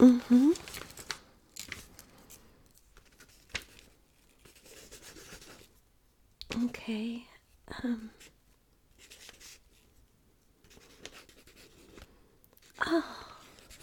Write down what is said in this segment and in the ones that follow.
Mm-hmm. Okay. Um. Oh.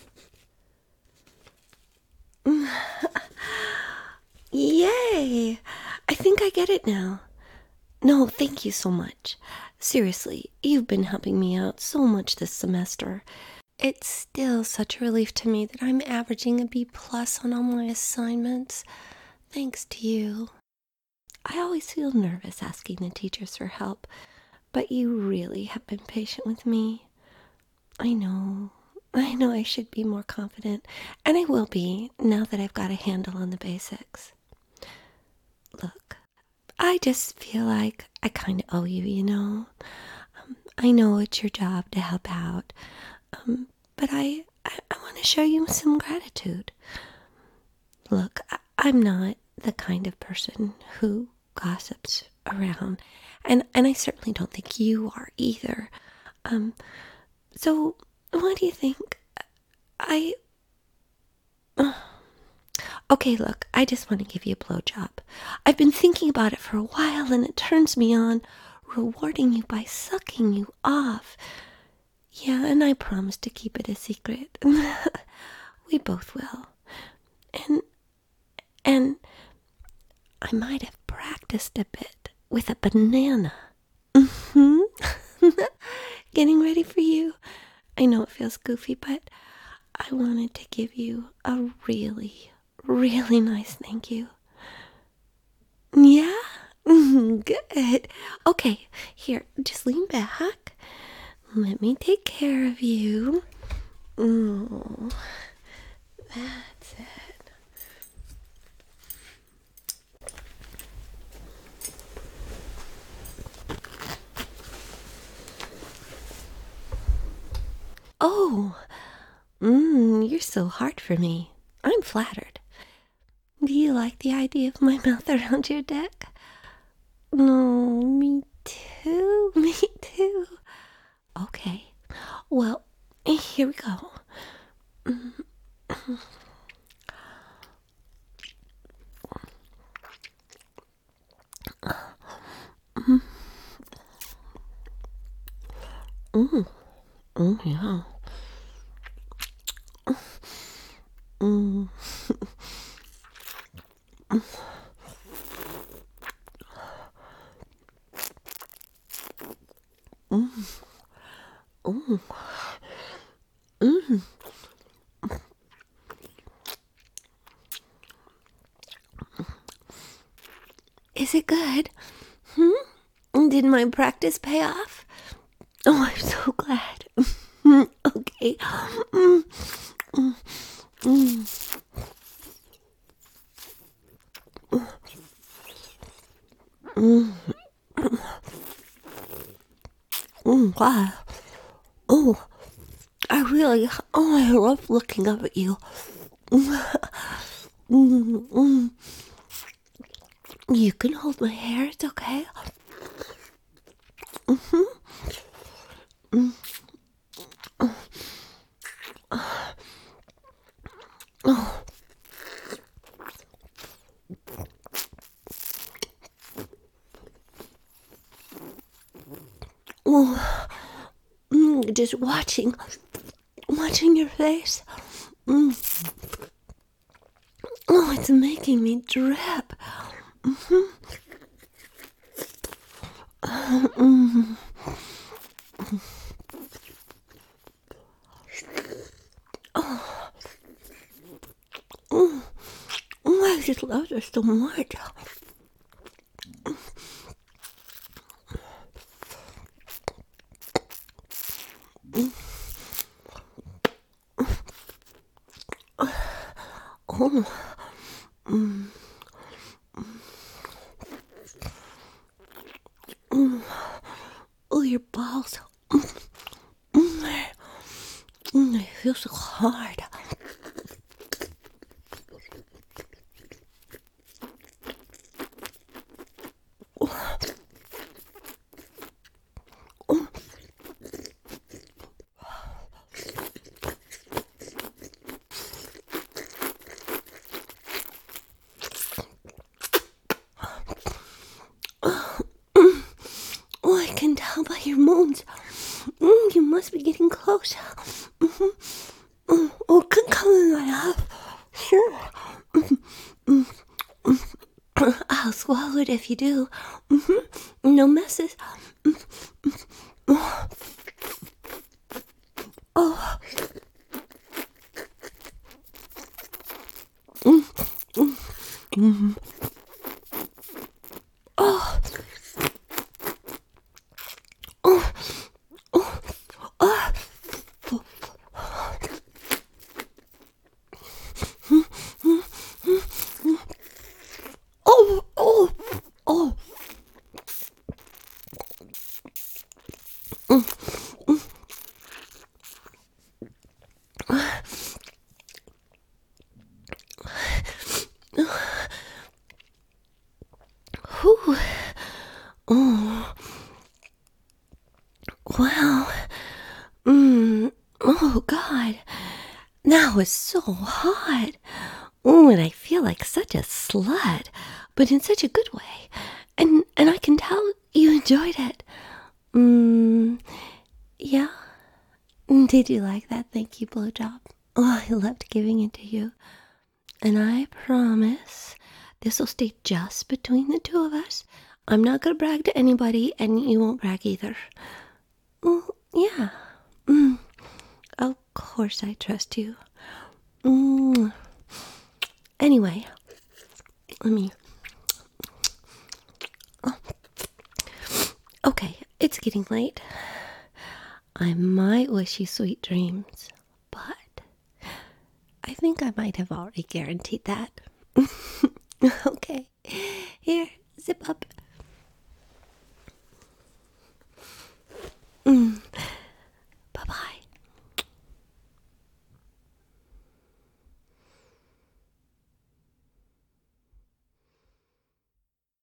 Yay! I think I get it now. No, thank you so much. Seriously, you've been helping me out so much this semester. It's still such a relief to me that I'm averaging a B plus on all my assignments. Thanks to you. I always feel nervous asking the teachers for help, but you really have been patient with me. I know. I know I should be more confident, and I will be now that I've got a handle on the basics. Look, I just feel like I kind of owe you, you know? I know it's your job to help out, but I want to show you some gratitude. Look, I'm not the kind of person who gossips around, and I certainly don't think you are either. So what do you think? I Okay, look, I just want to give you a blowjob. I've been thinking about it for a while and it turns me on, rewarding you by sucking you off. Yeah, and I promise to keep it a secret. We both will. And and I might have practiced a bit with a banana. Hmm. Getting ready for you. I know it feels goofy, but I wanted to give you a really, really nice thank you. Yeah? Good. Okay, here, just lean back. Let me take care of you. Oh, that's it. Oh, you're so hard for me. I'm flattered. Do you like the idea of my mouth around your neck? No, me too. Me too. Okay. Well, here we go. Yeah. Mm, is it good? Did my practice pay off? Oh, I'm so glad. Okay. Mm, wow. Oh, I love looking up at you. You can hold my hair, it's okay. Oh, just watching your face. Oh, it's making me drip. Oh, I just love this so much. Oh, oh, your balls. They feel so hard. your moans. You must be getting close. Oh, come in my love. Sure. I'll swallow it if you do. No messes. Oh. Oh. Oh. Oh. Oh. Whew. Oh. Wow. Oh, God. That was so hot. Oh, and I feel like such a slut, but in such a good way. And I can tell you enjoyed it. Yeah. Did you like that thank you blowjob? Oh, I loved giving it to you. And I promise this will stay just between the two of us. I'm not going to brag to anybody, and you won't brag either. Yeah. Of course I trust you. Anyway, let me... Okay, it's getting late. I might wish you sweet dreams, but I think I might have already guaranteed that. Okay, here, zip up.